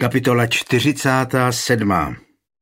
Kapitola 47.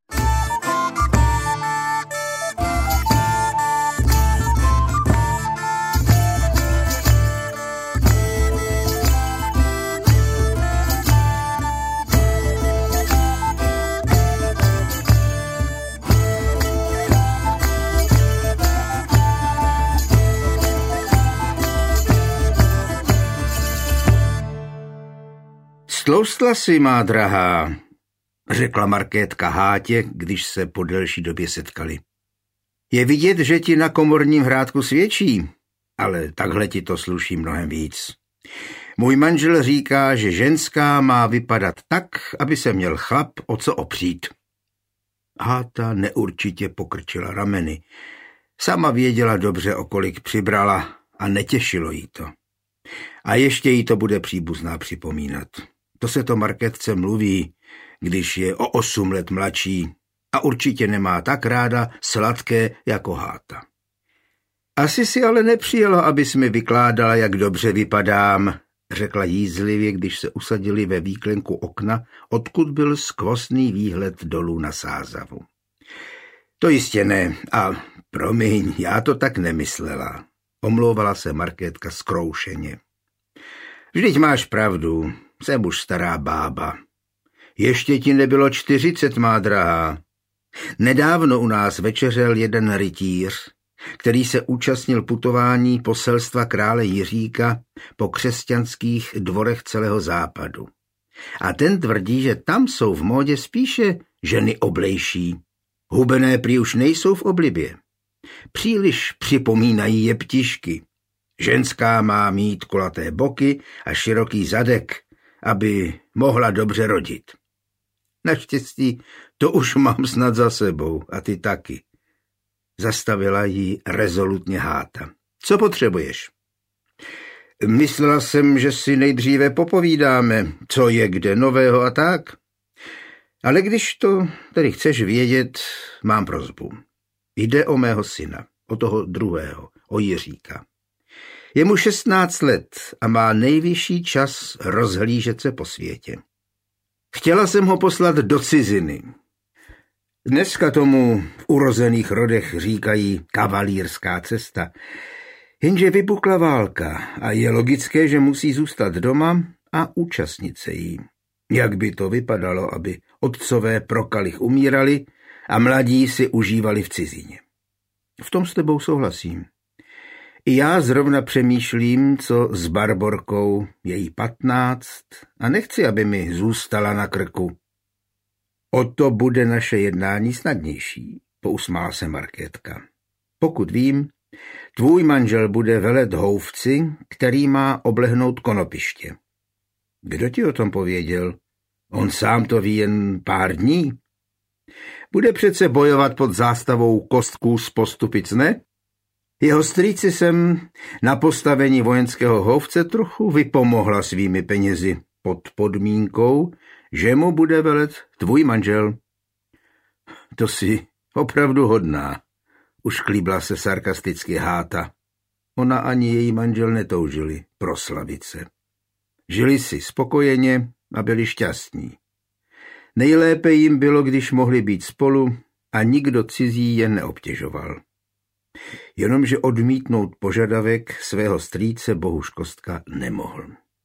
Stloustla si, má drahá, řekla Markétka Hátě, když se po delší době setkali. Je vidět, že ti na komorním hrádku svědčí, ale takhle ti to sluší mnohem víc. Můj manžel říká, že ženská má vypadat tak, aby se měl chlap o co opřít. Háta neurčitě pokrčila rameny. Sama věděla dobře, o kolik přibrala a netěšilo jí to. A ještě jí to bude příbuzná připomínat. To se to Markétce mluví, když je o 8 let mladší a určitě nemá tak ráda sladké jako Háta. Asi si ale nepřijelo, abys mi vykládala, jak dobře vypadám, řekla jízlivě, když se usadili ve výklenku okna, odkud byl skvostný výhled dolů na Sázavu. To jistě ne a promiň, já to tak nemyslela, omlouvala se Markétka zkroušeně. Vždyť máš pravdu, jsem už stará bába. Ještě ti nebylo 40, má drahá. Nedávno u nás večeřel jeden rytíř, který se účastnil putování poselstva krále Jiříka po křesťanských dvorech celého západu. A ten tvrdí, že tam jsou v módě spíše ženy oblejší. Hubené prý už nejsou v oblibě. Příliš připomínají jeptišky. Ženská má mít kulaté boky a široký zadek, aby mohla dobře rodit. Naštěstí to už mám snad za sebou a ty taky. Zastavila jí rezolutně Háta. Co potřebuješ? Myslela jsem, že si nejdříve popovídáme, co je kde nového a tak. Ale když to tedy chceš vědět, mám prosbu. Jde o mého syna, o toho druhého, o Jiříka. Je mu 16 let a má nejvyšší čas rozhlížet se po světě. Chtěla jsem ho poslat do ciziny. Dneska tomu v urozených rodech říkají kavalírská cesta. Jenže vypukla válka a je logické, že musí zůstat doma a účastnit se jí. Jak by to vypadalo, aby otcové pro kalich umírali a mladí si užívali v cizině. V tom s tebou souhlasím. I já zrovna přemýšlím, co s Barborkou, je jí 15 a nechci, aby mi zůstala na krku. O to bude naše jednání snadnější, pousmála se Markétka. Pokud vím, tvůj manžel bude velet houfci, který má oblehnout konopiště. Kdo ti o tom pověděl? On sám to ví jen pár dní. Bude přece bojovat pod zástavou Kostků z Postupic, ne? Jeho strýci jsem na postavení vojenského houfce trochu vypomohla svými penězi pod podmínkou, že mu bude velet tvůj manžel. To si opravdu hodná, ušklíbla se sarkasticky Háta. Ona ani její manžel netoužili proslavit se. Žili si spokojeně a byli šťastní. Nejlépe jim bylo, když mohli být spolu a nikdo cizí je neobtěžoval. Jenomže odmítnout požadavek svého strýce Bohuš Kostka nemohl.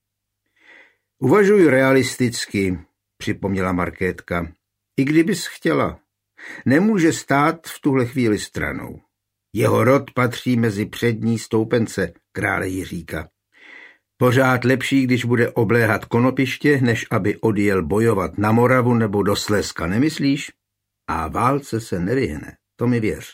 Uvažuj realisticky, připomněla Markétka. I kdybys chtěla, nemůže stát v tuhle chvíli stranou. Jeho rod patří mezi přední stoupence krále Jiříka. Pořád lepší, když bude obléhat konopiště, než aby odjel bojovat na Moravu nebo do Slezska, nemyslíš? A válce se nevyhne, to mi věř.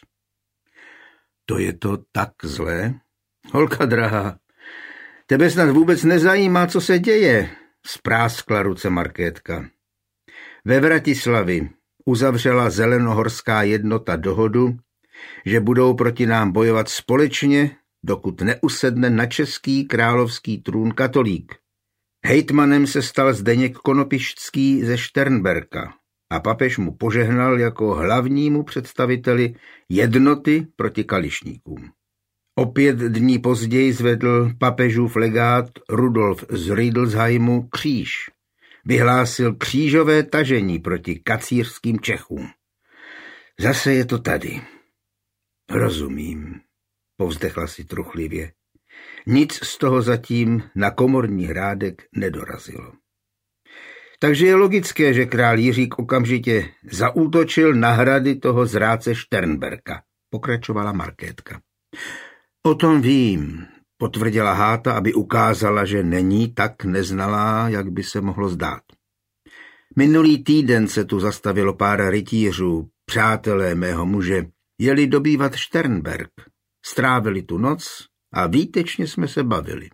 To je to tak zlé? Holka drahá, tebe snad vůbec nezajímá, co se děje, spráskla ruce Markétka. Ve Vratislavi uzavřela zelenohorská jednota dohodu, že budou proti nám bojovat společně, dokud neusedne na český královský trůn katolík. Hejtmanem se stal Zdeněk Konopišťský ze Šternberka a papež mu požehnal jako hlavnímu představiteli jednoty proti kališníkům. O 5 dní později zvedl papežův legát Rudolf z Riedelsheimu kříž vyhlásil křížové tažení proti kacířským Čechům. Zase je to tady. Rozumím, povzdechla si truchlivě. Nic z toho zatím na Komorní Hrádek nedorazilo. Takže je logické, že král Jiřík okamžitě zaútočil na hrady toho zrádce Šternberka, pokračovala Markétka. O tom vím, potvrdila Háta, aby ukázala, že není tak neznalá, jak by se mohlo zdát. Minulý týden se tu zastavilo pár rytířů, přátelé mého muže, jeli dobývat Šternberk. Strávili tu noc a výtečně jsme se bavili.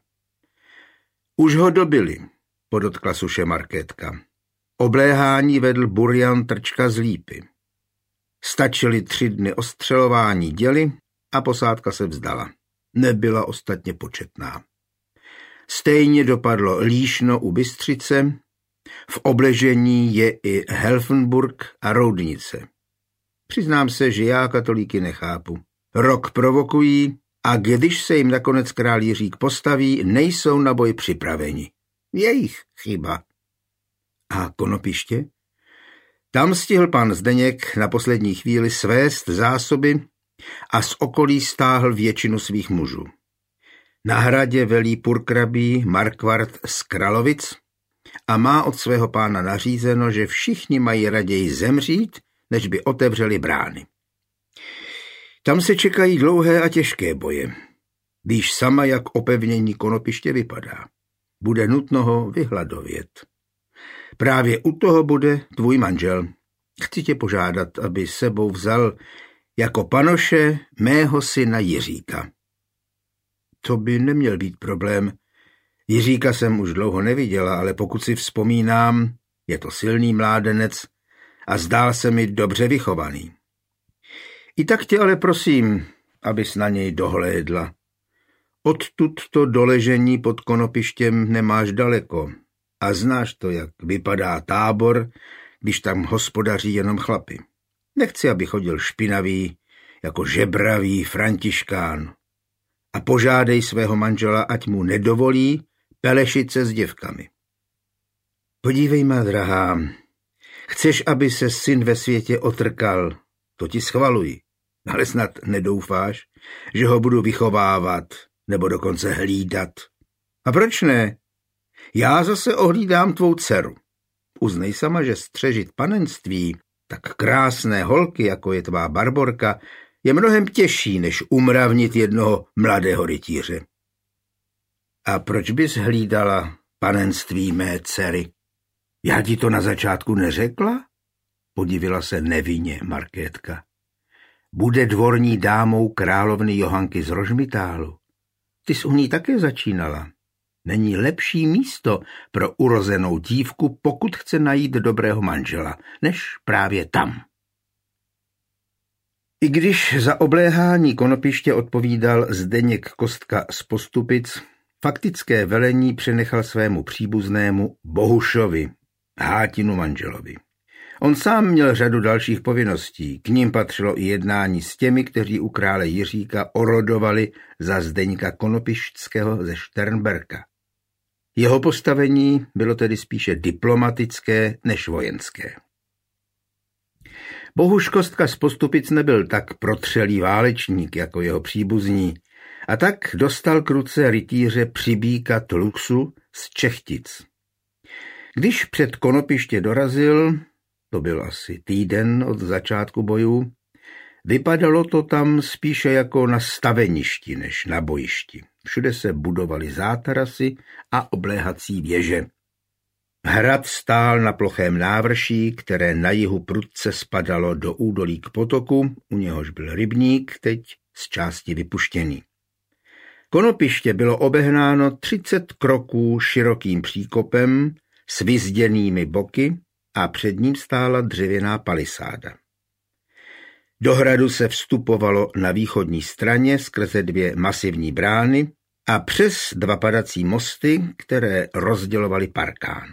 Už ho dobili, podotkla suše Markétka. Obléhání vedl Burjan Trčka z Lípy. Stačily 3 dny ostřelování děly a posádka se vzdala. Nebyla ostatně početná. Stejně dopadlo Líšno u Bystřice, v obležení je i Helfenburg a Roudnice. Přiznám se, že já katolíky nechápu. Rok provokují a když se jim nakonec král Jiřík postaví, nejsou na boj připraveni. Jejich chyba. A Konopiště? Tam stihl pan Zdeněk na poslední chvíli svést zásoby a z okolí stáhl většinu svých mužů. Na hradě velí purkrabí Markvart z Kralovic a má od svého pána nařízeno, že všichni mají raději zemřít, než by otevřeli brány. Tam se čekají dlouhé a těžké boje. Víš sama, jak opevnění Konopiště vypadá. Bude nutno ho vyhladovět. Právě u toho bude tvůj manžel. Chci tě požádat, aby sebou vzal jako panoše mého syna Jiříka. To by neměl být problém. Jiříka jsem už dlouho neviděla, ale pokud si vzpomínám, je to silný mládenec a zdál se mi dobře vychovaný. I tak tě ale prosím, abys na něj dohlédla. Odtud to doležení pod Konopištěm nemáš daleko a znáš to, jak vypadá tábor, když tam hospodaří jenom chlapi. Nechci, aby chodil špinavý, jako žebravý františkán. A požádej svého manžela, ať mu nedovolí pelešit se s děvkami. Podívej, má drahá, chceš, aby se syn ve světě otrkal, to ti schvaluji, ale snad nedoufáš, že ho budu vychovávat nebo dokonce hlídat. A proč ne? Já zase ohlídám tvou dceru. Uznej sama, že střežit panenství tak krásné holky, jako je tvá Barborka, je mnohem těžší, než umravnit jednoho mladého rytíře. A proč bys hlídala panenství mé dcery? Já ti to na začátku neřekla? Podivila se nevinně Markétka. Bude dvorní dámou královny Johanky z Rožmitálu. Ty jsi u ní také začínala. Není lepší místo pro urozenou dívku, pokud chce najít dobrého manžela, než právě tam. I když za obléhání Konopiště odpovídal Zdeněk Kostka z Postupic, faktické velení přenechal svému příbuznému Bohušovi, Hátinu manželovi. On sám měl řadu dalších povinností, k nim patřilo i jednání s těmi, kteří u krále Jiříka orodovali za Zdeňka Konopišťského ze Šternberka. Jeho postavení bylo tedy spíše diplomatické než vojenské. Bohuš Kostka z Postupic nebyl tak protřelý válečník jako jeho příbuzní a tak dostal k ruce rytíře Přibíka Tluxu z Čechtic. Když před Konopiště dorazil, to byl asi týden od začátku bojů, vypadalo to tam spíše jako na staveništi než na bojišti. Všude se budovaly zátarasy a obléhací věže. Hrad stál na plochém návrší, které na jihu prudce spadalo do údolí k potoku, u něhož byl rybník, teď z části vypuštěný. Konopiště bylo obehnáno 30 kroků širokým příkopem s vyzděnými boky a před ním stála dřevěná palisáda. Do hradu se vstupovalo na východní straně skrze 2 masivní brány a přes 2 padací mosty, které rozdělovaly parkán.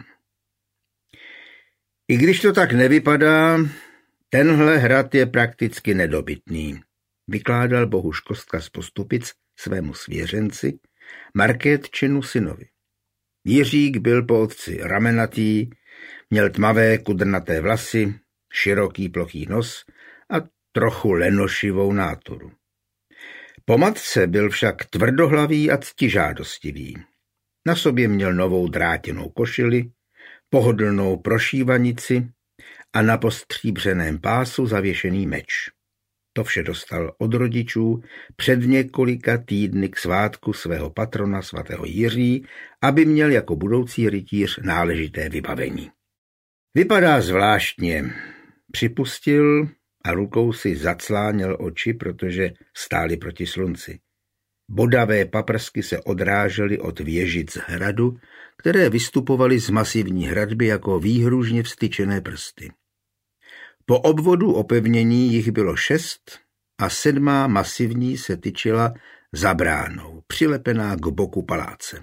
I když to tak nevypadá, tenhle hrad je prakticky nedobytný, vykládal Bohuš Kostka z Postupic svému svěřenci, Markétčinu synovi. Jiřík byl po otci ramenatý Měl tmavé kudrnaté vlasy, široký plochý nos a trochu lenošivou náturu. Po matce byl však tvrdohlavý a ctižádostivý. Na sobě měl novou drátěnou košili, pohodlnou prošívanici a na postříbřeném pásu zavěšený meč. To vše dostal od rodičů před několika týdny k svátku svého patrona svatého Jiří, aby měl jako budoucí rytíř náležité vybavení. Vypadá zvláštně, připustil a rukou si zacláněl oči, protože stály proti slunci. Bodavé paprsky se odrážely od věžic hradu, které vystupovaly z masivní hradby jako výhružně vztyčené prsty. Po obvodu opevnění jich bylo 6 a 7. masivní se tyčila za bránou, přilepená k boku paláce.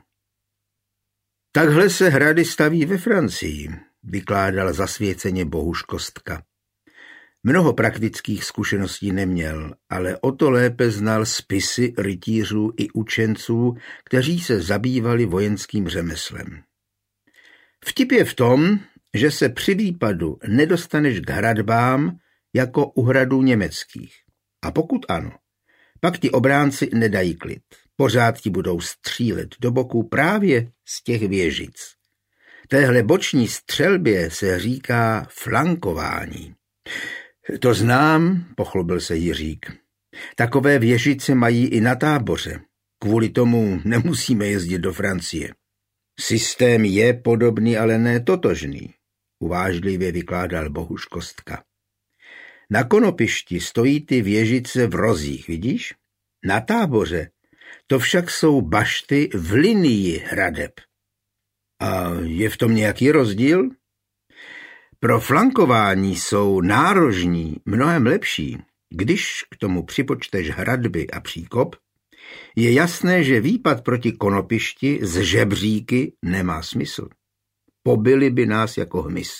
Takhle se hrady staví ve Francii, vykládal zasvěceně Bohuš Kostka. Mnoho praktických zkušeností neměl, ale o to lépe znal spisy rytířů i učenců, kteří se zabývali vojenským řemeslem. Vtip je v tom, že se při výpadu nedostaneš k hradbám jako u hradů německých. A pokud ano, pak ti obránci nedají klid. Pořád ti budou střílet do boku právě z těch věžic. Téhle boční střelbě se říká flankování. To znám, pochlubil se Jiřík. Takové věžice mají i na Táboře. Kvůli tomu nemusíme jezdit do Francie. Systém je podobný, ale ne totožný, uvážlivě vykládal Bohuš Kostka. Na Konopišti stojí ty věžice v rozích, vidíš? Na Táboře to však jsou bašty v linii hradeb. A je v tom nějaký rozdíl? Pro flankování jsou nárožní mnohem lepší. Když k tomu připočteš hradby a příkop, je jasné, že výpad proti Konopišti z žebříky nemá smysl. Pobili by nás jako hmyz.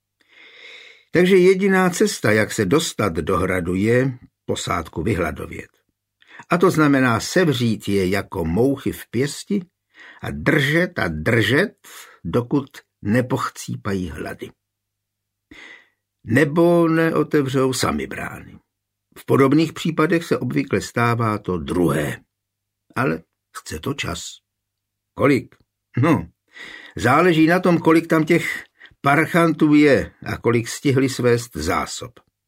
Takže jediná cesta, jak se dostat do hradu, je posádku vyhladovět. A to znamená sevřít je jako mouchy v pěsti a držet, dokud nepochcípají hlady. Nebo neotevřou sami brány. V podobných případech se obvykle stává to druhé. Ale chce to čas. Kolik? No, záleží na tom, kolik tam těch parchantů je a kolik stihli svést zásob.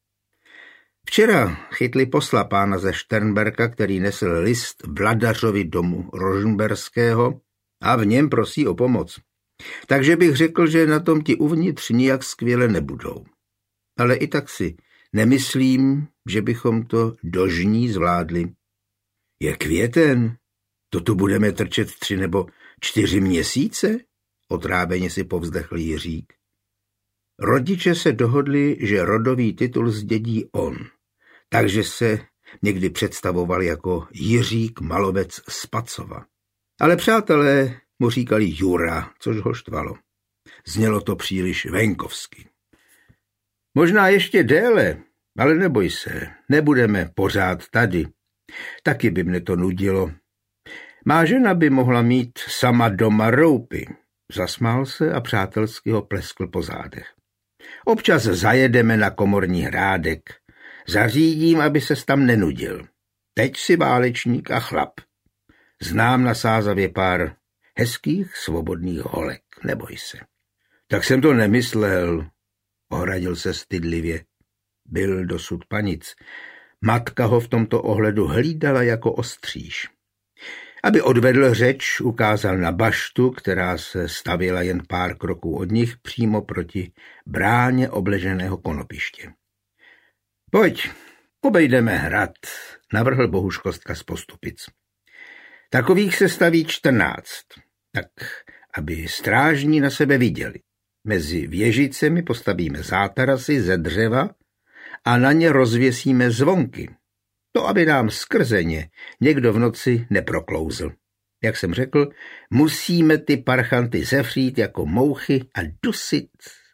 Včera chytli posla pána ze Šternberka, který nesl list vladařovi domu Rožmberského a v něm prosí o pomoc. Takže bych řekl, že na tom ti uvnitř nijak skvěle nebudou. Ale i tak si nemyslím, že bychom to do žní zvládli. Je květen, to tu budeme trčet 3 nebo 4 měsíce? Otráveně si povzdechl Jiřík. Rodiče se dohodli, že rodový titul zdědí on, takže se někdy představoval jako Jiřík Malovec z Pacova. Ale přátelé mu říkali Jura, což ho štvalo. Znělo to příliš venkovsky. Možná ještě déle, ale neboj se, nebudeme pořád tady. Taky by mne to nudilo. Má žena by mohla mít sama doma roupy. Zasmál se a přátelsky ho pleskl po zádech. Občas zajedeme na Komorní Hrádek. Zařídím, aby ses tam nenudil. Teď si válečník a chlap. Znám na Sázavě pár hezkých svobodných holek, neboj se. Tak jsem to nemyslel, ohradil se stydlivě. Byl dosud panic. Matka ho v tomto ohledu hlídala jako ostříž. Aby odvedl řeč, ukázal na baštu, která se stavěla jen pár kroků od nich přímo proti bráně obleženého Konopiště. Pojď, obejdeme hrad, navrhl Bohuš Kostka z Postupic. Takových se staví 14, tak aby strážní na sebe viděli. Mezi věžicemi postavíme zátarasy ze dřeva a na ně rozvěsíme zvonky. To, aby nám skrze ně někdo v noci neproklouzl. Jak jsem řekl, musíme ty parchanty zevřít jako mouchy a dusit.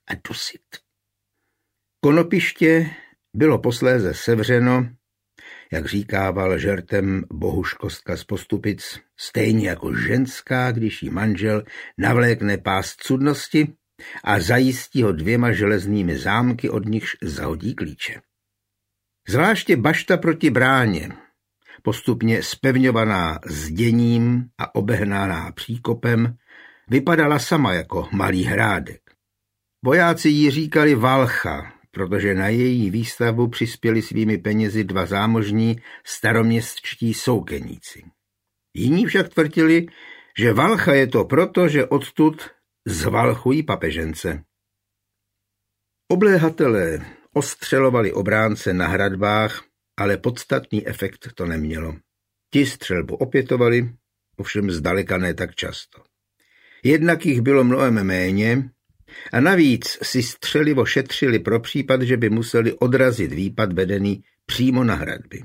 Konopiště bylo posléze sevřeno, jak říkával žertem Bohuš Kostka z Postupic, stejně jako ženská, když jí manžel navlékne pás cudnosti a zajistí ho 2 železnými zámky, od nichž zahodí klíče. Zvláště bašta proti bráně, postupně zpevňovaná zděním a obehnaná příkopem, vypadala sama jako malý hrádek. Vojáci jí říkali Valcha, protože na její výstavbu přispěli svými penězi 2 zámožní staroměstští soukeníci. Jiní však tvrdili, že Valcha je to proto, že odtud zvalchují papežence. Obléhatelé ostřelovali obránce na hradbách, ale podstatný efekt to nemělo. Ti střelbu opětovali, ovšem zdaleka ne tak často. Jednak jich bylo mnohem méně a navíc si střelivo šetřili pro případ, že by museli odrazit výpad vedený přímo na hradby.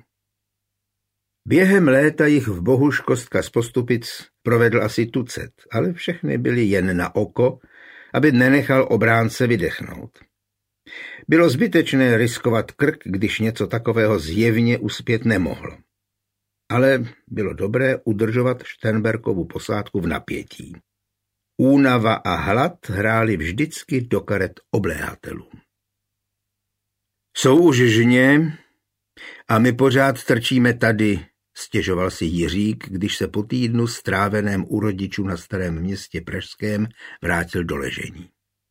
Během léta jich v Bohuš Kostka z Postupic provedl asi tucet, ale všechny byly jen na oko, aby nenechal obránce vydechnout. Bylo zbytečné riskovat krk, když něco takového zjevně uspět nemohlo. Ale bylo dobré udržovat Šternberkovu posádku v napětí. Únava a hlad hráli vždycky do karet obléhatelům. Jsou už žně a my pořád trčíme tady, stěžoval si Jiřík, když se po týdnu stráveném u rodičů na Starém Městě pražském vrátil do ležení.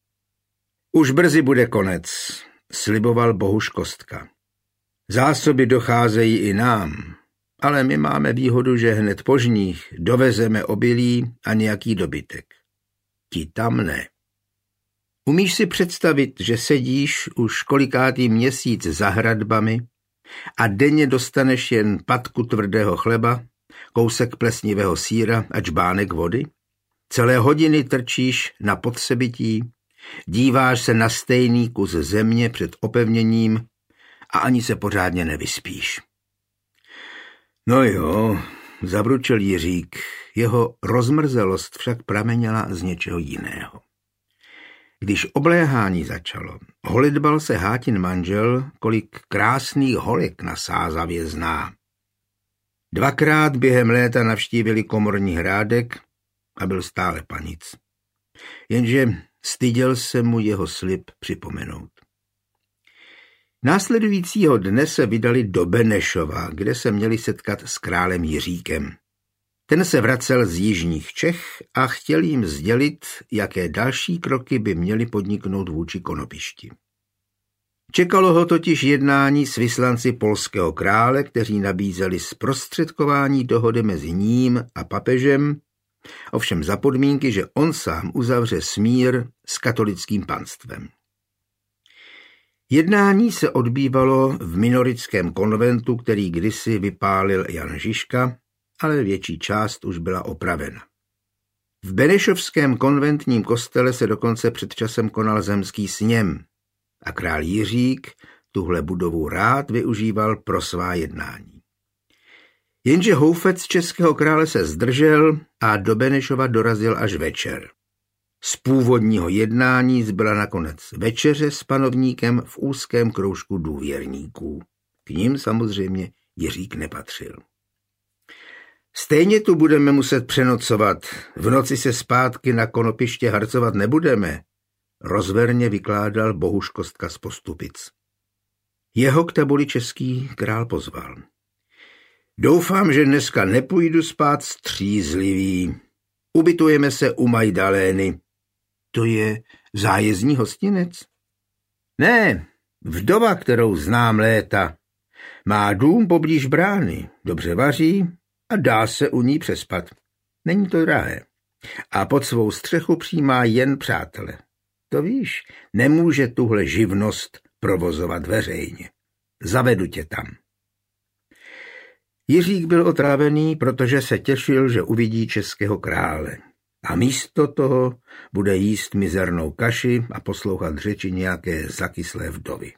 Už brzy bude konec, sliboval Bohuš Kostka. Zásoby docházejí i nám, ale my máme výhodu, že hned po žních dovezeme obilí a nějaký dobytek. Ti tam ne. Umíš si představit, že sedíš už kolikátý měsíc za hradbami a denně dostaneš jen patku tvrdého chleba, kousek plesnivého sýra a džbánek vody? Celé hodiny trčíš na podsebití, díváš se na stejný kus země před opevněním a ani se pořádně nevyspíš. No jo, zabručel Jiřík, jeho rozmrzelost však pramenila z něčeho jiného. Když obléhání začalo, holitbal se Hátin manžel, kolik krásných holek na Sázavě zná. 2krát během léta navštívili Komorní Hrádek a byl stále panic. Jenže styděl se mu jeho slib připomenout. Následujícího dne se vydali do Benešova, kde se měli setkat s králem Jiříkem. Ten se vracel z jižních Čech a chtěl jim sdělit, jaké další kroky by měli podniknout vůči Konopišti. Čekalo ho totiž jednání s vyslanci polského krále, kteří nabízeli zprostředkování dohody mezi ním a papežem, ovšem za podmínky, že on sám uzavře smír s katolickým panstvem. Jednání se odbývalo v minorickém konventu, který kdysi vypálil Jan Žižka, ale větší část už byla opravena. V Benešovském konventním kostele se dokonce před časem konal zemský sněm a král Jiřík tuhle budovu rád využíval pro svá jednání. Jenže houfec českého krále se zdržel a do Benešova dorazil až večer. Z původního jednání zbyla nakonec večeře s panovníkem v úzkém kroužku důvěrníků. K nim samozřejmě Jiřík nepatřil. Stejně tu budeme muset přenocovat, v noci se zpátky na Konopiště harcovat nebudeme, rozverně vykládal Bohuš Kostka z Postupic. Jeho k tabuli český král pozval. Doufám, že dneska nepůjdu spát střízlivý. Ubytujeme se u Majdalény. To je zájezdní hostinec? Ne, vdova, kterou znám léta. Má dům poblíž brány, dobře vaří a dá se u ní přespat. Není to drahé. A pod svou střechu přijímá jen přátele. To víš, nemůže tuhle živnost provozovat veřejně. Zavedu tě tam. Jiřík byl otrávený, protože se těšil, že uvidí českého krále. A místo toho bude jíst mizernou kaši a poslouchat řeči nějaké zakyslé vdovy.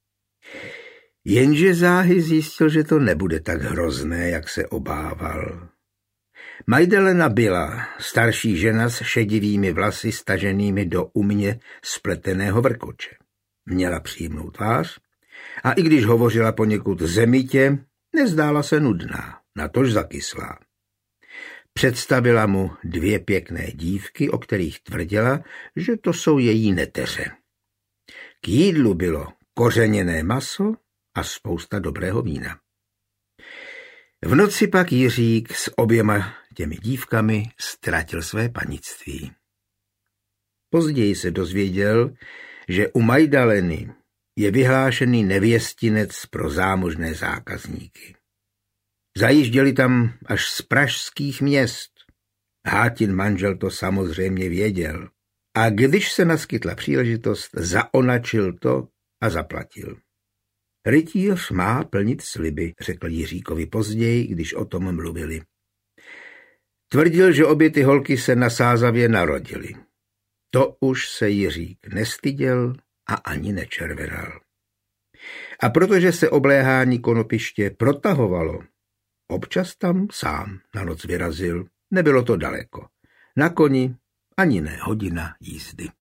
Jenže záhy zjistil, že to nebude tak hrozné, jak se obával. Majdelena byla starší žena s šedivými vlasy staženými do umně spleteného vrkoče. Měla příjemnou tvář a i když hovořila poněkud zemitě, nezdála se nudná, natož zakyslá. Představila mu 2 pěkné dívky, o kterých tvrdila, že to jsou její neteře. K jídlu bylo kořeněné maso a spousta dobrého vína. V noci pak Jiřík s oběma těmi dívkami ztratil své panictví. Později se dozvěděl, že u Majdaleny je vyhlášený nevěstinec pro zámožné zákazníky. Zajížděli tam až z pražských měst. Hátin manžel to samozřejmě věděl. A když se naskytla příležitost, zaonačil to a zaplatil. Rytíř má plnit sliby, řekl Jiříkovi později, když o tom mluvili. Tvrdil, že obě ty holky se na Sázavě narodily. To už se Jiřík nestyděl a ani nečervenal. A protože se obléhání konopiště protahovalo, občas tam sám na noc vyrazil. Nebylo to daleko. Na koni ani ne hodina jízdy.